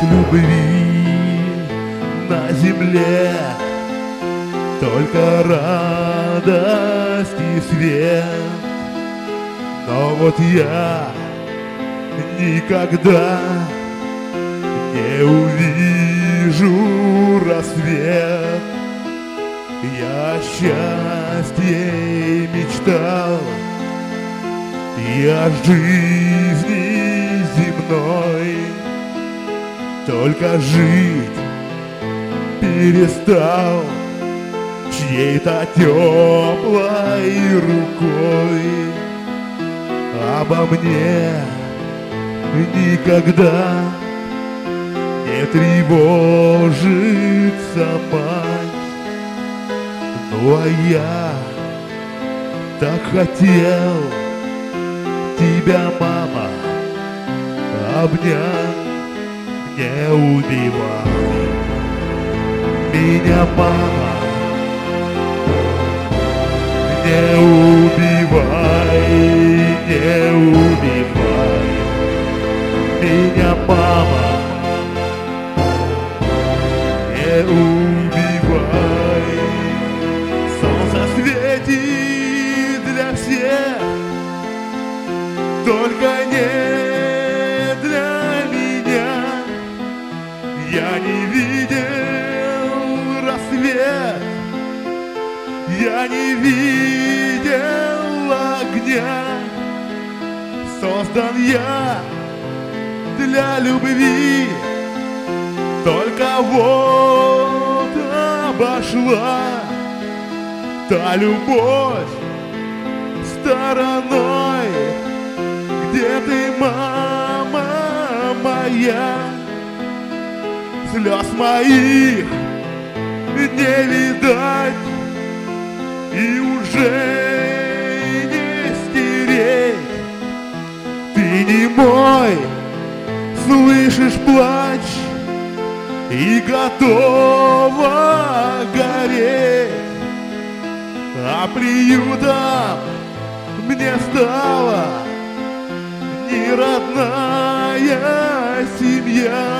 любви на земле только радость и свет. Но вот я никогда не увижу рассвет. Я о счастье мечтал и о жизни земной, только жить перестал чьей-то теплой рукой. Обо мне никогда не тревожится мать. Ну а я так хотел тебя, мама, обнять. Не убивай меня, мама, не убивай, не убивай меня, мама, не убивай. Солнце светит для всех, только не для меня. Я не видел рассвет, я не видел огня. Создан я для любви, только вот обошла та любовь стороной. Где ты, мама моя? Слез моих не видать и уже не стереть. Ты не мой, слышишь плач и готова гореть. А приютом мне стала неродная семья,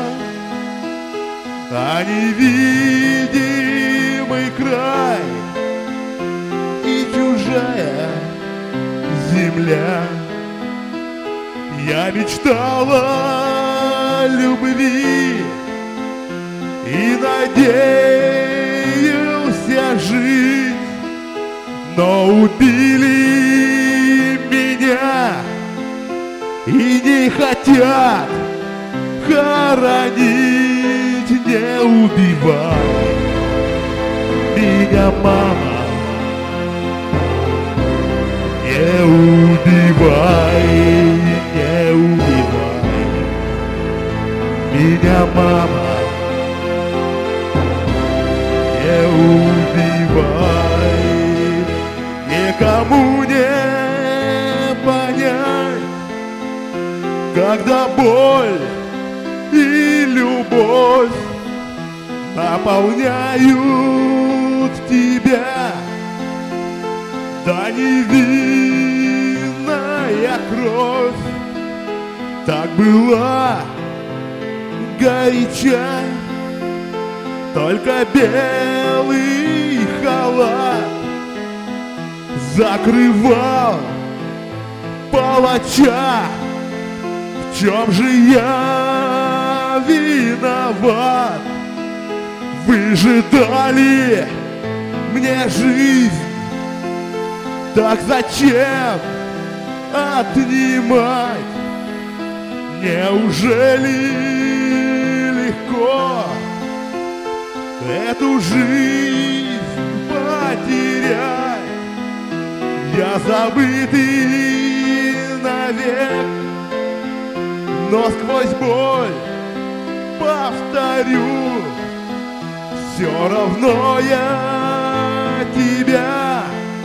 а невидимый край и чужая земля. Я мечтала о любви и надеялся жить, но убили меня и не хотят хоронить. Не убивай меня, мама, не убивай, не убивай меня, мама, не убивай. Никому не понять, когда боль и любовь наполняют тебя, да невинная кровь так была горяча, только белый халат закрывал палача. В чем же я виноват? Вы же дали мне жизнь, так зачем отнимать? Неужели легко эту жизнь потерять? Я забытый навек, но сквозь боль повторю, все равно я тебя,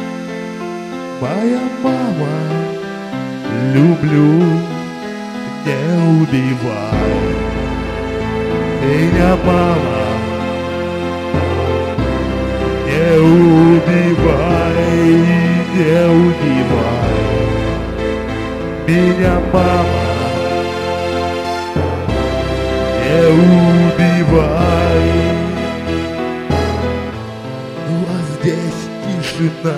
моя мама, люблю. Не убивай меня, мама, не убивай, не убивай меня, мама, не не убивай. А здесь тишина,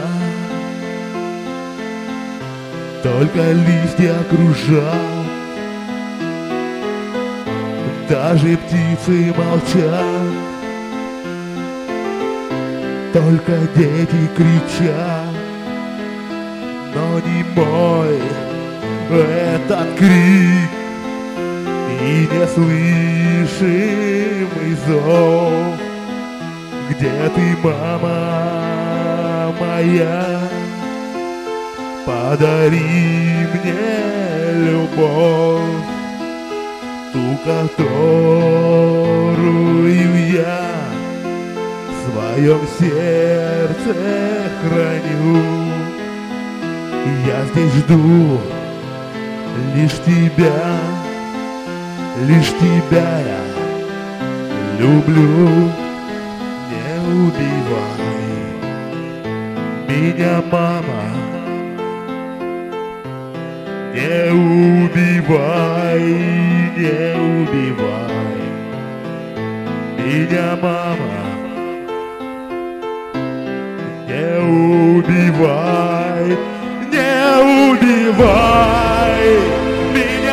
только листья кружат, даже птицы молчат, только дети кричат, но не мой этот крик и неслышимый зов. Где ты, мама моя? Подари мне любовь, ту, которую я в своем сердце храню. Я здесь жду лишь тебя я люблю. Не убивай меня, мама, не убивай меня, мама, не убивай меня,